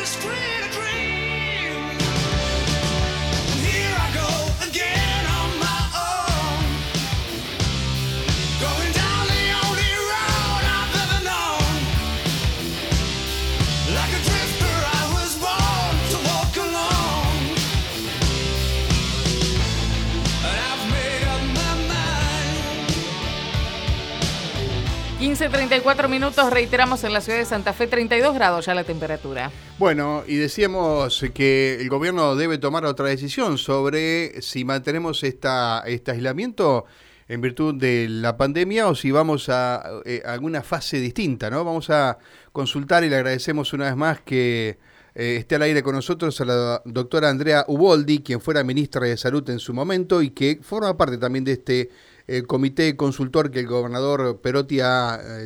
...15:34, reiteramos en la ciudad de Santa Fe, 32 grados ya la temperatura. Bueno, y decíamos que el gobierno debe tomar otra decisión sobre si mantenemos este aislamiento en virtud de la pandemia o si vamos a alguna fase distinta, ¿no? Vamos a consultar y le agradecemos una vez más que esté al aire con nosotros a la doctora Andrea Uboldi, quien fuera ministra de Salud en su momento y que forma parte también de este comité consultor que el gobernador Perotti ha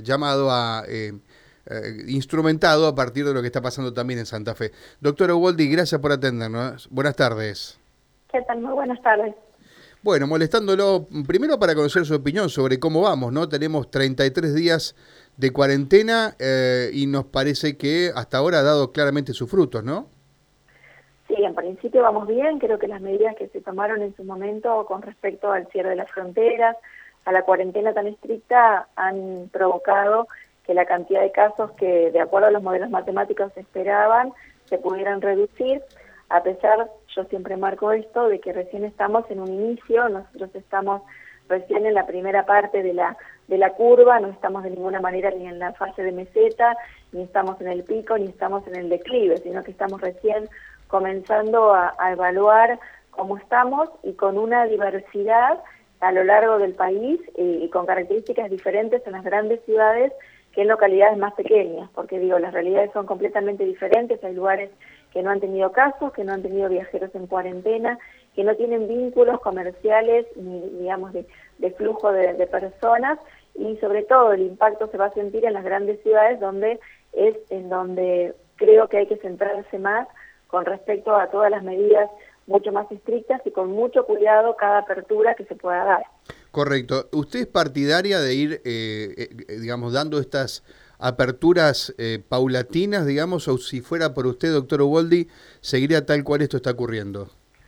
instrumentado a partir de lo que está pasando también en Santa Fe. Doctora Uboldi, gracias por atendernos. Buenas tardes. ¿Qué tal? Muy buenas tardes. Bueno, molestándolo primero para conocer su opinión sobre cómo vamos, ¿no? Tenemos 33 días de cuarentena y nos parece que hasta ahora ha dado claramente sus frutos, ¿no? Sí, en principio vamos bien. Creo que las medidas que se tomaron en su momento con respecto al cierre de las fronteras, a la cuarentena tan estricta, han provocado que la cantidad de casos que, de acuerdo a los modelos matemáticos, se esperaban, se pudieran reducir, a pesar, yo siempre marco esto, de que recién estamos en un inicio, nosotros estamos recién en la primera parte de la curva, no estamos de ninguna manera ni en la fase de meseta, ni estamos en el pico, ni estamos en el declive, sino que estamos recién comenzando a evaluar cómo estamos y con una diversidad a lo largo del país y con características diferentes en las grandes ciudades que en localidades más pequeñas, porque digo, las realidades son completamente diferentes. Hay lugares que no han tenido casos, que no han tenido viajeros en cuarentena, que no tienen vínculos comerciales ni, digamos, de flujo de personas, y sobre todo el impacto se va a sentir en las grandes ciudades, donde es en donde creo que hay que centrarse más con respecto a todas las medidas mucho más estrictas y con mucho cuidado cada apertura que se pueda dar. Correcto. ¿Usted es partidaria de ir, digamos, dando estas aperturas paulatinas, digamos, o si fuera por usted, doctor Uboldi, seguiría tal cual esto está ocurriendo?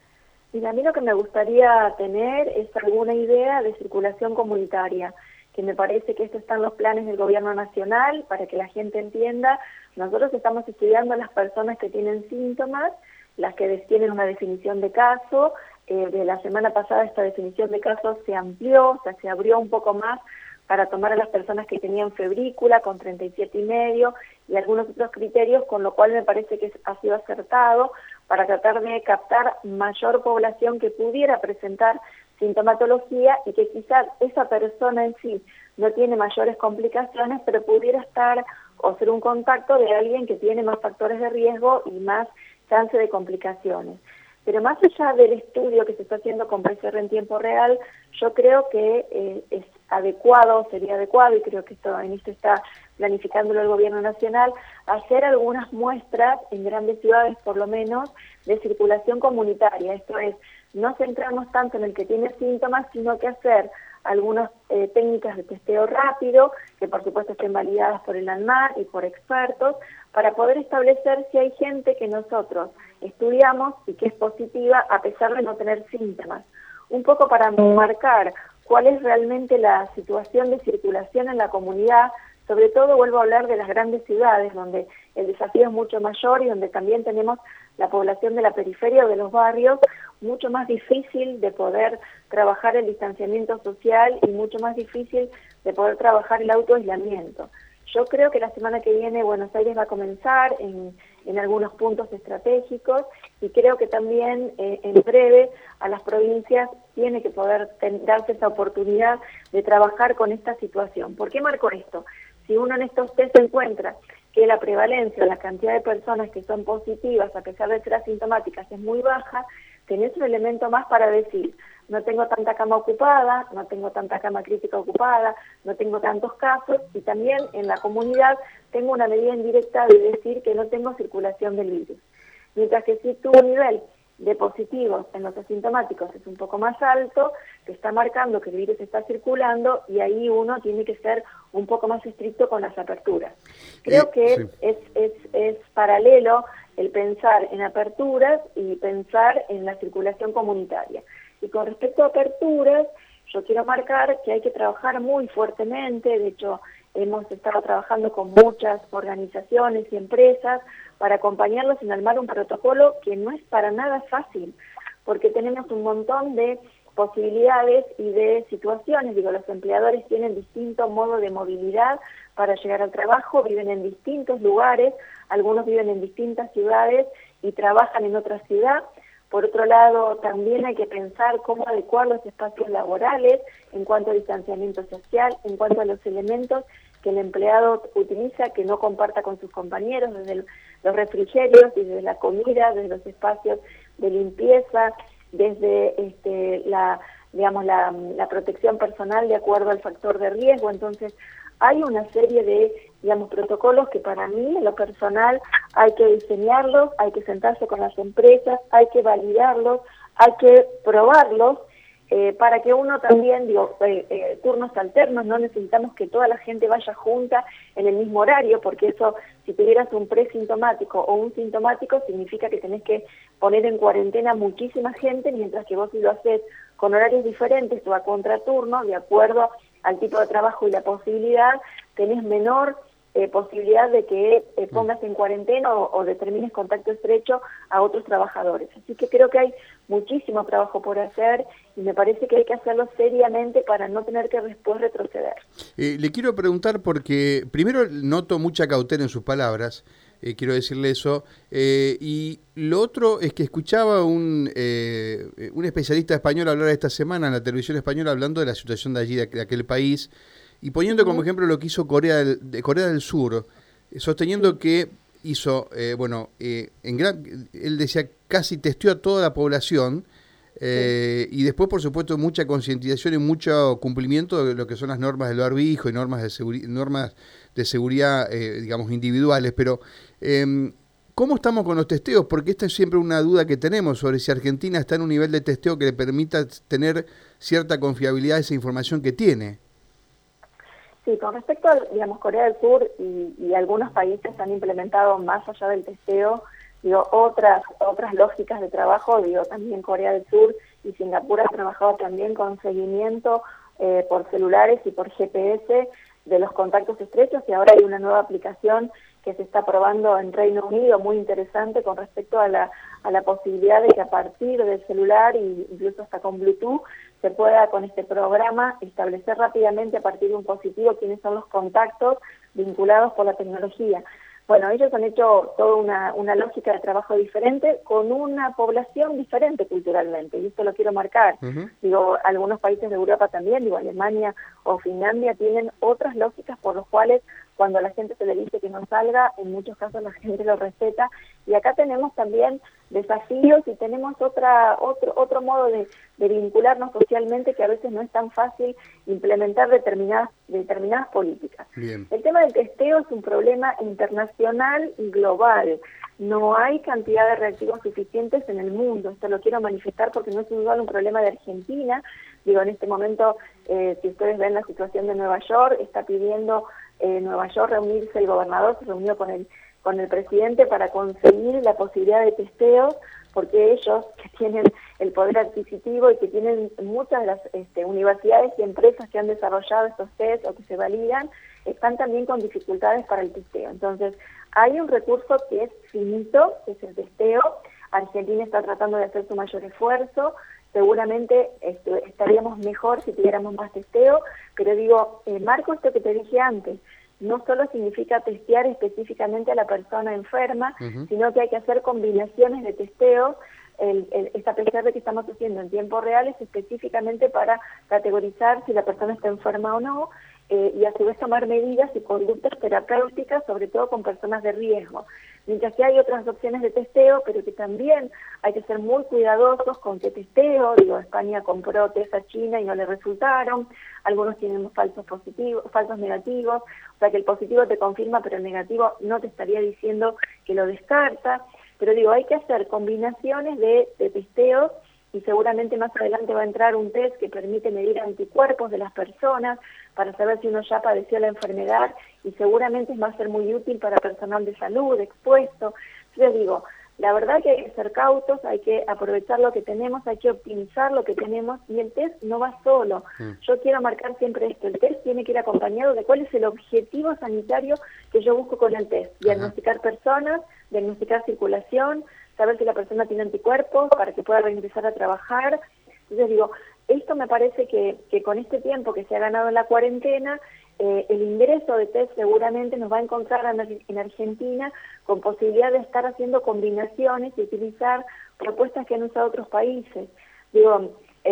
Y a mí lo que me gustaría tener es alguna idea de circulación comunitaria, que me parece que estos están los planes del gobierno nacional, para que la gente entienda. Nosotros estamos estudiando a las personas que tienen síntomas, las que tienen una definición de caso. De la semana pasada esta definición de caso se amplió, o sea, se abrió un poco más para tomar a las personas que tenían febrícula con 37,5 y algunos otros criterios, con lo cual me parece que ha sido acertado para tratar de captar mayor población que pudiera presentar sintomatología y que quizás esa persona en sí no tiene mayores complicaciones, pero pudiera estar o ser un contacto de alguien que tiene más factores de riesgo y más chance de complicaciones. Pero más allá del estudio que se está haciendo con PCR en tiempo real, yo creo que es adecuado, sería adecuado, y creo que en esto está planificándolo el gobierno nacional, hacer algunas muestras en grandes ciudades, por lo menos, de circulación comunitaria. Esto es, no centrarnos tanto en el que tiene síntomas, sino que hacer algunas técnicas de testeo rápido, que por supuesto estén validadas por el ANMAT y por expertos, para poder establecer si hay gente que nosotros estudiamos y que es positiva a pesar de no tener síntomas. Un poco para marcar cuál es realmente la situación de circulación en la comunidad. Sobre todo vuelvo a hablar de las grandes ciudades, donde el desafío es mucho mayor y donde también tenemos la población de la periferia o de los barrios, mucho más difícil de poder trabajar el distanciamiento social y mucho más difícil de poder trabajar el autoaislamiento. Yo creo que la semana que viene Buenos Aires va a comenzar en algunos puntos estratégicos y creo que también en breve a las provincias tiene que poder darse esa oportunidad de trabajar con esta situación. ¿Por qué marco esto? Si uno en estos test encuentra que la prevalencia, la cantidad de personas que son positivas a pesar de ser asintomáticas es muy baja, tenés un elemento más para decir, no tengo tanta cama ocupada, no tengo tanta cama crítica ocupada, no tengo tantos casos, y también en la comunidad tengo una medida indirecta de decir que no tengo circulación del virus. Mientras que si tu nivel de positivos en los asintomáticos es un poco más alto, te está marcando que el virus está circulando y ahí uno tiene que ser un poco más estricto con las aperturas. Creo que sí. es paralelo el pensar en aperturas y pensar en la circulación comunitaria. Y con respecto a aperturas, yo quiero marcar que hay que trabajar muy fuertemente, de hecho hemos estado trabajando con muchas organizaciones y empresas para acompañarlos en armar un protocolo que no es para nada fácil, porque tenemos un montón de posibilidades y de situaciones. Digo, los empleadores tienen distinto modo de movilidad para llegar al trabajo, viven en distintos lugares, algunos viven en distintas ciudades y trabajan en otra ciudad. Por otro lado, también hay que pensar cómo adecuar los espacios laborales en cuanto a distanciamiento social, en cuanto a los elementos que el empleado utiliza, que no comparta con sus compañeros, desde los refrigerios, desde la comida, desde los espacios de limpieza, desde la protección personal de acuerdo al factor de riesgo. Entonces, hay una serie de, protocolos que para mí, en lo personal, hay que diseñarlos, hay que sentarse con las empresas, hay que validarlos, hay que probarlos, para que uno también, turnos alternos, no necesitamos que toda la gente vaya junta en el mismo horario, porque eso, si tuvieras un presintomático o un sintomático, significa que tenés que poner en cuarentena muchísima gente, mientras que vos si lo haces con horarios diferentes o a contraturno, de acuerdo al tipo de trabajo y la posibilidad, tenés menor posibilidad de que pongas en cuarentena o determines contacto estrecho a otros trabajadores. Así que creo que hay muchísimo trabajo por hacer y me parece que hay que hacerlo seriamente para no tener que después retroceder. Le quiero preguntar porque primero noto mucha cautela en sus palabras, quiero decirle eso, y lo otro es que escuchaba un especialista español hablar esta semana en la televisión española hablando de la situación de allí, de aquel país, y poniendo como ejemplo lo que hizo Corea del Sur, sosteniendo que hizo, él decía casi testeó a toda la población, y después por supuesto mucha concientización y mucho cumplimiento de lo que son las normas del barbijo y normas de seguridad individuales, pero ¿cómo estamos con los testeos? Porque esta es siempre una duda que tenemos sobre si Argentina está en un nivel de testeo que le permita tener cierta confiabilidad de esa información que tiene. Sí, con respecto a, Corea del Sur y algunos países han implementado más allá del testeo, otras lógicas de trabajo, también Corea del Sur y Singapur han trabajado también con seguimiento por celulares y por GPS de los contactos estrechos, y ahora hay una nueva aplicación que se está probando en Reino Unido, muy interesante con respecto a la posibilidad de que a partir del celular, e incluso hasta con Bluetooth, se pueda con este programa establecer rápidamente a partir de un dispositivo quiénes son los contactos vinculados por la tecnología. Bueno, ellos han hecho toda una lógica de trabajo diferente con una población diferente culturalmente, y esto lo quiero marcar. Algunos países de Europa también, Alemania o Finlandia tienen otras lógicas por las cuales cuando a la gente se le dice que no salga, en muchos casos la gente lo respeta, y acá tenemos también desafíos y tenemos otro modo de vincularnos socialmente que a veces no es tan fácil implementar determinadas políticas. Bien. El tema del testeo es un problema internacional y global. No hay cantidad de reactivos suficientes en el mundo. Esto lo quiero manifestar porque no es un problema de Argentina. En este momento, si ustedes ven la situación de Nueva York, está pidiendo Nueva York reunirse, el gobernador se reunió con el presidente para conseguir la posibilidad de testeos, porque ellos, que tienen el poder adquisitivo y que tienen muchas de las universidades y empresas que han desarrollado estos test o que se validan, están también con dificultades para el testeo. Entonces, hay un recurso que es finito, que es el testeo. Argentina está tratando de hacer su mayor esfuerzo. Seguramente estaríamos mejor si tuviéramos más testeo, pero marco esto que te dije antes, no solo significa testear específicamente a la persona enferma, sino que hay que hacer combinaciones de testeos. Esta PCR que estamos haciendo en tiempo real es específicamente para categorizar si la persona está enferma o no, y a su vez tomar medidas y conductas terapéuticas, sobre todo con personas de riesgo. Mientras que hay otras opciones de testeo, pero que también hay que ser muy cuidadosos con qué testeo. España compró test a China y no le resultaron, algunos tienen falsos negativos, o sea que el positivo te confirma, pero el negativo no te estaría diciendo que lo descarta. Pero hay que hacer combinaciones de testeos, y seguramente más adelante va a entrar un test que permite medir anticuerpos de las personas para saber si uno ya padeció la enfermedad, y seguramente va a ser muy útil para personal de salud expuesto. Entonces digo, la verdad que hay que ser cautos, hay que aprovechar lo que tenemos, hay que optimizar lo que tenemos, y el test no va solo. Yo quiero marcar siempre esto, el test tiene que ir acompañado de cuál es el objetivo sanitario que yo busco con el test. Diagnosticar personas, diagnosticar circulación, saber si la persona tiene anticuerpos para que pueda regresar a trabajar. Entonces digo, esto me parece que con este tiempo que se ha ganado en la cuarentena, el ingreso de test seguramente nos va a encontrar en Argentina con posibilidad de estar haciendo combinaciones y utilizar propuestas que han usado otros países. Digo,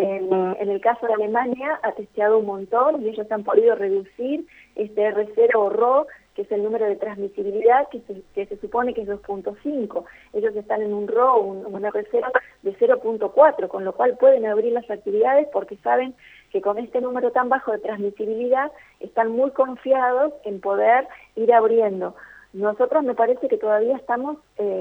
en el caso de Alemania ha testeado un montón y ellos han podido reducir este R0 o RO, que es el número de transmisibilidad, que se supone que es 2.5. Ellos están en un RO, un R0 de 0.4, con lo cual pueden abrir las actividades porque saben que con este número tan bajo de transmisibilidad están muy confiados en poder ir abriendo. Nosotros me parece que todavía estamos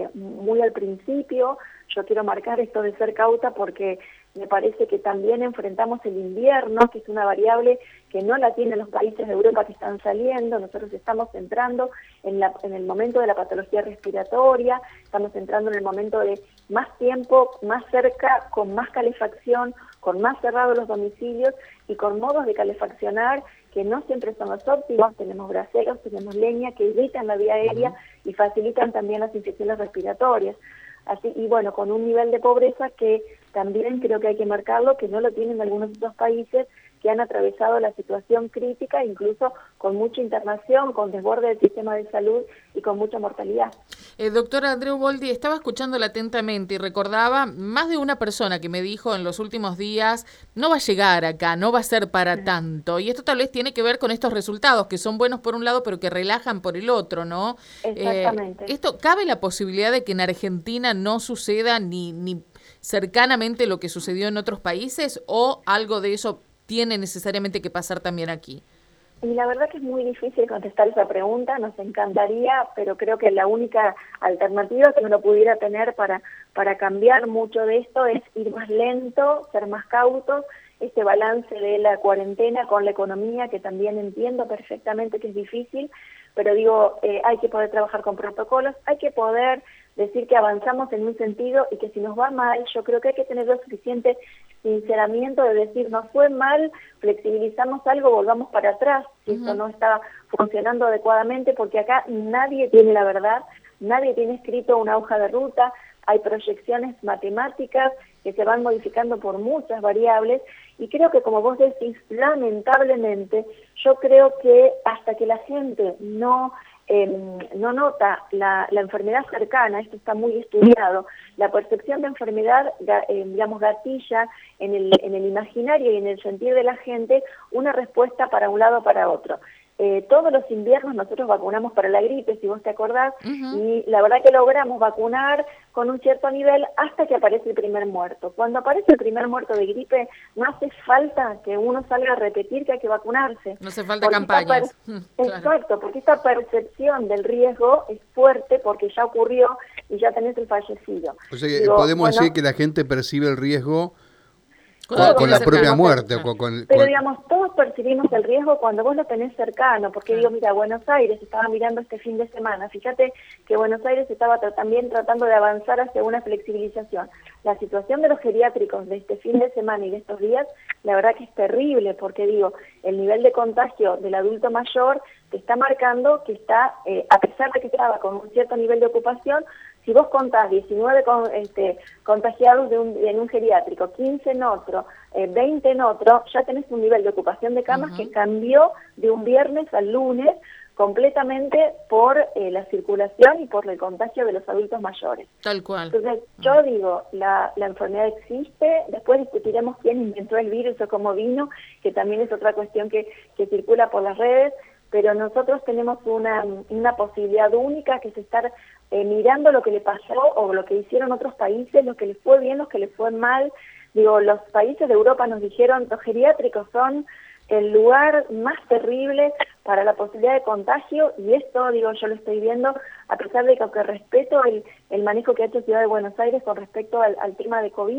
muy al principio. Yo quiero marcar esto de ser cauta porque me parece que también enfrentamos el invierno, que es una variable que no la tienen los países de Europa que están saliendo. Nosotros estamos entrando en el momento de la patología respiratoria, estamos entrando en el momento de más tiempo, más cerca, con más calefacción, con más cerrados los domicilios y con modos de calefaccionar que no siempre son los óptimos. Tenemos braseros, tenemos leña que irritan la vía aérea y facilitan también las infecciones respiratorias. Así, y bueno, con un nivel de pobreza que también creo que hay que marcarlo, que no lo tienen algunos otros países que han atravesado la situación crítica, incluso con mucha internación, con desborde del sistema de salud y con mucha mortalidad. Doctora Andreu Boldi, estaba escuchándola atentamente y recordaba más de una persona que me dijo en los últimos días, no va a llegar acá, no va a ser para tanto. Y esto tal vez tiene que ver con estos resultados, que son buenos por un lado, pero que relajan por el otro, ¿no? Exactamente. ¿Cabe la posibilidad de que en Argentina no suceda ni cercanamente lo que sucedió en otros países, o algo de eso tiene necesariamente que pasar también aquí? Y la verdad que es muy difícil contestar esa pregunta, nos encantaría, pero creo que la única alternativa que uno pudiera tener para cambiar mucho de esto es ir más lento, ser más cautos, este balance de la cuarentena con la economía, que también entiendo perfectamente que es difícil, pero digo, hay que poder trabajar con protocolos, hay que poder decir que avanzamos en un sentido y que si nos va mal, yo creo que hay que tener lo suficiente sinceramiento de decir, nos fue mal, flexibilizamos algo, volvamos para atrás, si esto no está funcionando adecuadamente, porque acá nadie tiene la verdad, nadie tiene escrito una hoja de ruta, hay proyecciones matemáticas que se van modificando por muchas variables, y creo que, como vos decís, lamentablemente, yo creo que hasta que la gente no nota la enfermedad cercana, esto está muy estudiado, la percepción de enfermedad, digamos, gatilla en el imaginario y en el sentir de la gente una respuesta para un lado o para otro. Todos los inviernos nosotros vacunamos para la gripe, si vos te acordás, y la verdad que logramos vacunar con un cierto nivel hasta que aparece el primer muerto. Cuando aparece el primer muerto de gripe, no hace falta que uno salga a repetir que hay que vacunarse. No hace falta campañas. Exacto, porque esta percepción del riesgo es fuerte porque ya ocurrió y ya tenés el fallecido. O sea, que podemos decir que la gente percibe el riesgo con la propia muerte. Pero digamos, todos percibimos el riesgo cuando vos lo tenés cercano, porque digo, mira, Buenos Aires, estaba mirando este fin de semana, fíjate que Buenos Aires estaba también tratando de avanzar hacia una flexibilización. La situación de los geriátricos de este fin de semana y de estos días, la verdad que es terrible, porque digo, el nivel de contagio del adulto mayor te está marcando que está, a pesar de que estaba con un cierto nivel de ocupación, si vos contás 19 contagiados en un geriátrico, 15 en otro, 20 en otro, ya tenés un nivel de ocupación de camas que cambió de un viernes al lunes completamente por la circulación y por el contagio de los adultos mayores. Tal cual. Entonces, yo digo, la enfermedad existe, después discutiremos quién inventó el virus o cómo vino, que también es otra cuestión que circula por las redes, pero nosotros tenemos una posibilidad única, que es estar mirando lo que le pasó o lo que hicieron otros países, lo que les fue bien, lo que les fue mal. Digo, los países de Europa nos dijeron, los geriátricos son el lugar más terrible para la posibilidad de contagio, y esto, digo, yo lo estoy viendo, a pesar de que respeto el manejo que ha hecho Ciudad de Buenos Aires con respecto al tema de COVID,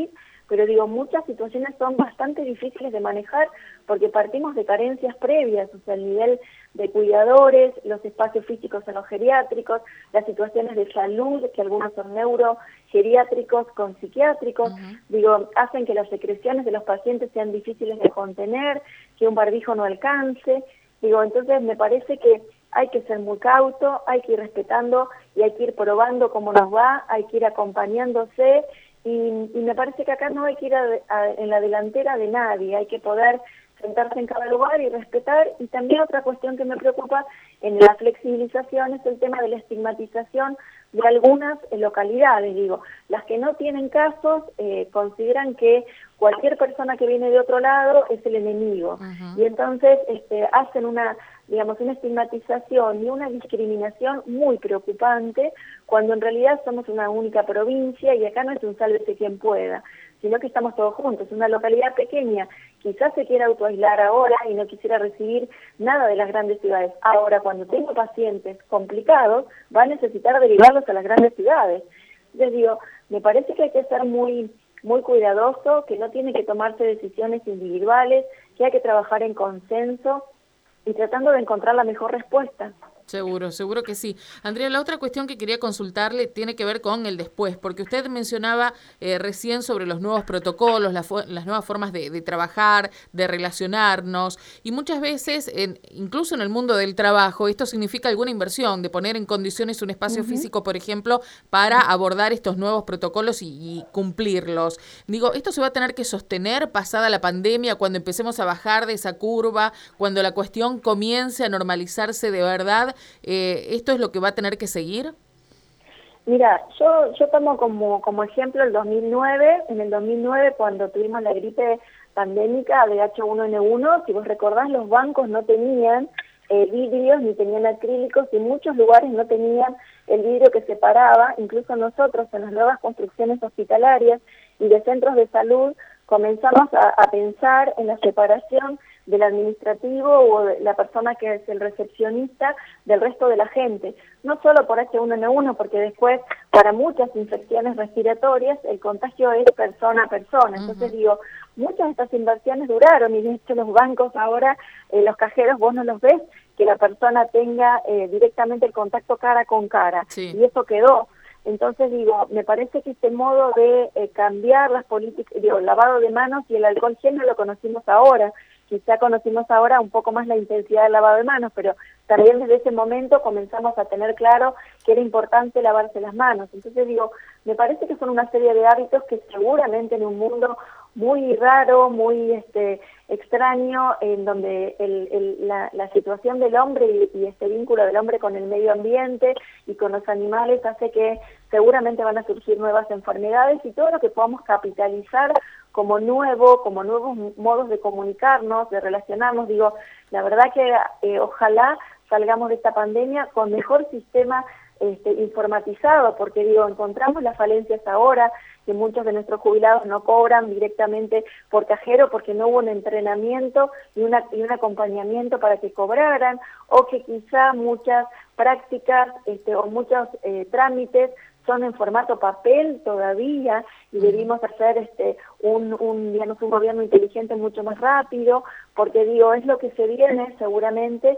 pero digo, muchas situaciones son bastante difíciles de manejar porque partimos de carencias previas, o sea, el nivel de cuidadores, los espacios físicos en los geriátricos, las situaciones de salud, que algunos son neurogeriátricos con psiquiátricos, digo, hacen que las secreciones de los pacientes sean difíciles de contener, que un barbijo no alcance, digo, entonces me parece que hay que ser muy cauto, hay que ir respetando y hay que ir probando cómo nos va, hay que ir acompañándose y me parece que acá no hay que ir en la delantera de nadie, hay que poder sentarse en cada lugar y respetar. Y también otra cuestión que me preocupa en la flexibilización es el tema de la estigmatización de algunas localidades. Digo, las que no tienen casos consideran que cualquier persona que viene de otro lado es el enemigo. Y entonces hacen una estigmatización y una discriminación muy preocupante, cuando en realidad somos una única provincia y acá no es un sálvese quien pueda, sino que estamos todos juntos. Una localidad pequeña quizás se quiera autoaislar ahora y no quisiera recibir nada de las grandes ciudades. Ahora, cuando tengo pacientes complicados, va a necesitar derivarlos a las grandes ciudades. Les digo, me parece que hay que ser muy cuidadoso, que no tiene que tomarse decisiones individuales, que hay que trabajar en consenso y tratando de encontrar la mejor respuesta. Seguro que sí. Andrea, la otra cuestión que quería consultarle tiene que ver con el después, porque usted mencionaba recién sobre los nuevos protocolos, las nuevas formas de trabajar, de relacionarnos, y muchas veces, incluso en el mundo del trabajo, esto significa alguna inversión, de poner en condiciones un espacio físico, por ejemplo, para abordar estos nuevos protocolos y cumplirlos. Digo, ¿esto se va a tener que sostener pasada la pandemia, cuando empecemos a bajar de esa curva, cuando la cuestión comience a normalizarse de verdad? ¿Esto es lo que va a tener que seguir? Mira, yo tomo como ejemplo el 2009. En el 2009, cuando tuvimos la gripe pandémica de H1N1, si vos recordás, los bancos no tenían vidrios ni tenían acrílicos y en muchos lugares no tenían el vidrio que separaba. Incluso nosotros en las nuevas construcciones hospitalarias y de centros de salud comenzamos a pensar en la separación del administrativo o de la persona que es el recepcionista del resto de la gente, no solo por H1N1, porque después para muchas infecciones respiratorias el contagio es persona a persona. Entonces digo, muchas de estas inversiones duraron y de hecho los bancos ahora, los cajeros vos no los ves que la persona tenga directamente el contacto cara con cara, y eso quedó. Entonces digo, me parece que este modo de cambiar las políticas, el lavado de manos y el alcohol gel no lo conocimos ahora. Quizá conocimos ahora un poco más la intensidad del lavado de manos, pero también desde ese momento comenzamos a tener claro que era importante lavarse las manos. Entonces digo, me parece que son una serie de hábitos que seguramente en un mundo muy raro, muy extraño, en donde la situación del hombre y este vínculo del hombre con el medio ambiente y con los animales hace que seguramente van a surgir nuevas enfermedades, y todo lo que podamos capitalizar como nuevos modos de comunicarnos, de relacionarnos. Digo, la verdad que ojalá salgamos de esta pandemia con mejor sistema informatizado, porque digo, encontramos las falencias ahora, que muchos de nuestros jubilados no cobran directamente por cajero porque no hubo un entrenamiento y un acompañamiento para que cobraran, o que quizá muchas prácticas o muchos trámites son en formato papel todavía, y debimos hacer un gobierno inteligente mucho más rápido, porque digo, es lo que se viene seguramente,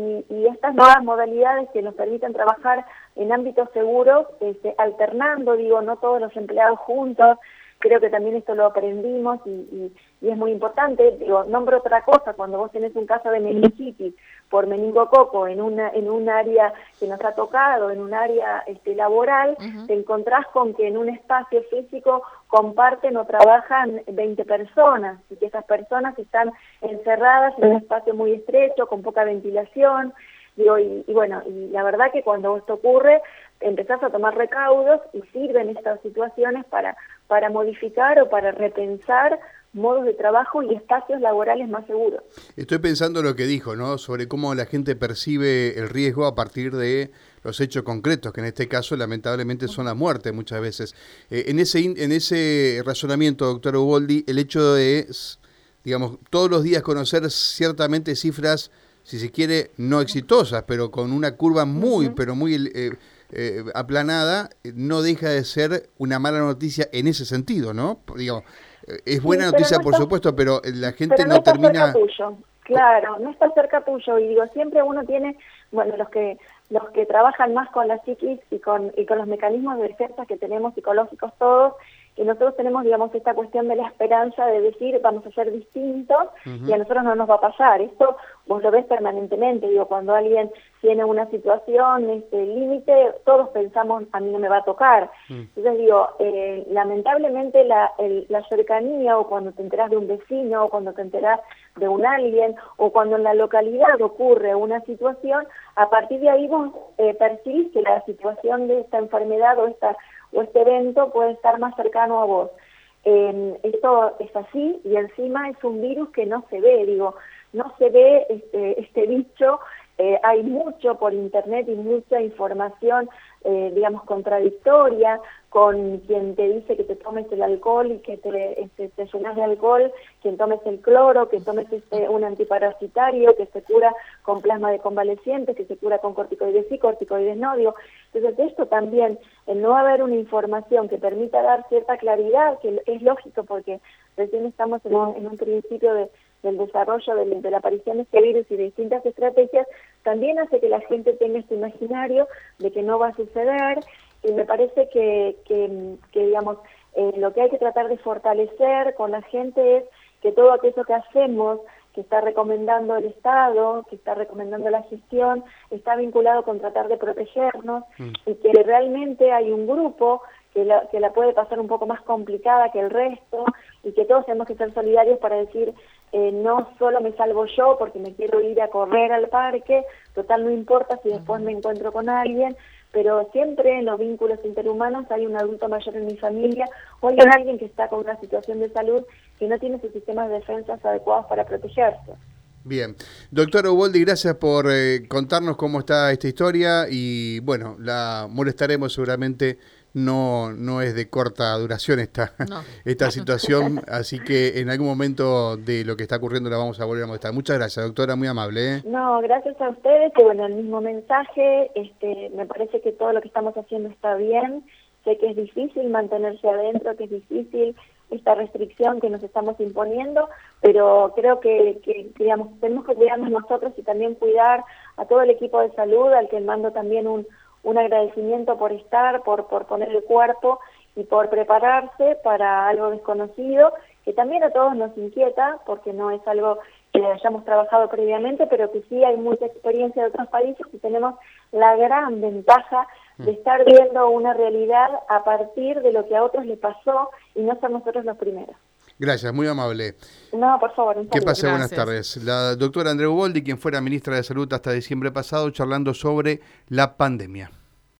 y estas nuevas modalidades que nos permiten trabajar en ámbitos seguros, alternando, digo, no todos los empleados juntos. Creo que también esto lo aprendimos y es muy importante. Digo, nombro otra cosa, cuando vos tenés un caso de meningitis por meningococo en un área que nos ha tocado, en un área laboral, te encontrás con que en un espacio físico comparten o trabajan 20 personas, y que esas personas están encerradas en un espacio muy estrecho, con poca ventilación. Digo, y la verdad que cuando esto ocurre, empezás a tomar recaudos y sirven estas situaciones para modificar o para repensar modos de trabajo y espacios laborales más seguros. Estoy pensando lo que dijo, ¿no? Sobre cómo la gente percibe el riesgo a partir de los hechos concretos, que en este caso lamentablemente son la muerte muchas veces. En ese razonamiento, doctora Uboldi, el hecho de, digamos, todos los días conocer ciertamente cifras, si se quiere, no exitosas, pero con una curva muy aplanada, no deja de ser una mala noticia en ese sentido, ¿no? Digo, es buena noticia, por supuesto, pero la gente no termina... Cerca tuyo. Claro, no está cerca tuyo, y digo, siempre uno tiene, bueno, los que trabajan más con la psiquis y con los mecanismos de defensa que tenemos psicológicos todos, y nosotros tenemos, digamos, esta cuestión de la esperanza de decir vamos a ser distintos y a nosotros no nos va a pasar. Esto vos lo ves permanentemente, digo, cuando alguien tiene una situación límite, todos pensamos a mí no me va a tocar. Entonces digo, lamentablemente la cercanía, o cuando te enterás de un vecino, o cuando te enterás de un alguien, o cuando en la localidad ocurre una situación, a partir de ahí vos percibís que la situación de esta enfermedad o este evento puede estar más cercano a vos. Esto es así, y encima es un virus que no se ve, digo, no se ve este bicho. Hay mucho por internet y mucha información, digamos, contradictoria, con quien te dice que te tomes el alcohol y que te llenas de alcohol, quien tomes el cloro, que tomes un antiparasitario que se cura con plasma de convalecientes, que se cura con corticoides sí, corticoides no, digo. Entonces esto también, el no haber una información que permita dar cierta claridad, que es lógico porque recién estamos en un principio del desarrollo de la aparición de este virus y de distintas estrategias, también hace que la gente tenga este imaginario de que no va a suceder, y me parece que digamos, lo que hay que tratar de fortalecer con la gente es que todo aquello que hacemos, que está recomendando el Estado, que está recomendando la gestión, está vinculado con tratar de protegernos, y que realmente hay un grupo que la puede pasar un poco más complicada que el resto, y que todos tenemos que ser solidarios para decir, no solo me salvo yo porque me quiero ir a correr al parque, total no importa si después me encuentro con alguien, pero siempre en los vínculos interhumanos hay un adulto mayor en mi familia, o hay alguien que está con una situación de salud que no tiene sus sistemas de defensa adecuados para protegerse. Bien. Doctora Uboldi, gracias por contarnos cómo está esta historia, y bueno, la molestaremos seguramente. No es de corta duración esta situación, así que en algún momento de lo que está ocurriendo la vamos a volver a molestar. Muchas gracias, doctora, muy amable. No, gracias a ustedes, y bueno, el mismo mensaje, me parece que todo lo que estamos haciendo está bien, sé que es difícil mantenerse adentro, que es difícil esta restricción que nos estamos imponiendo, pero creo que digamos, tenemos que cuidarnos nosotros y también cuidar a todo el equipo de salud, al que mando también un agradecimiento por estar, por poner el cuerpo y por prepararse para algo desconocido, que también a todos nos inquieta, porque no es algo que hayamos trabajado previamente, pero que sí hay mucha experiencia de otros países y tenemos la gran ventaja de estar viendo una realidad a partir de lo que a otros les pasó y no ser nosotros los primeros. Gracias, muy amable. No, por favor. Que pase buenas tardes. La doctora Andrea Uboldi, quien fuera ministra de Salud hasta diciembre pasado, charlando sobre la pandemia.